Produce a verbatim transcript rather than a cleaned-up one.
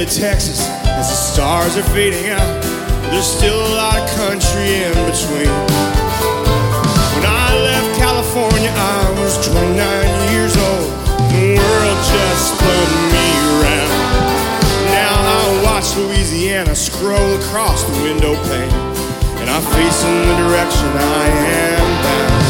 into Texas as the stars are fading out. There's still a lot of country in between. When I left California, I was twenty-nine years old. The world just spun me around. Now I watch Louisiana scroll across the window pane, and I face in the direction I am bound.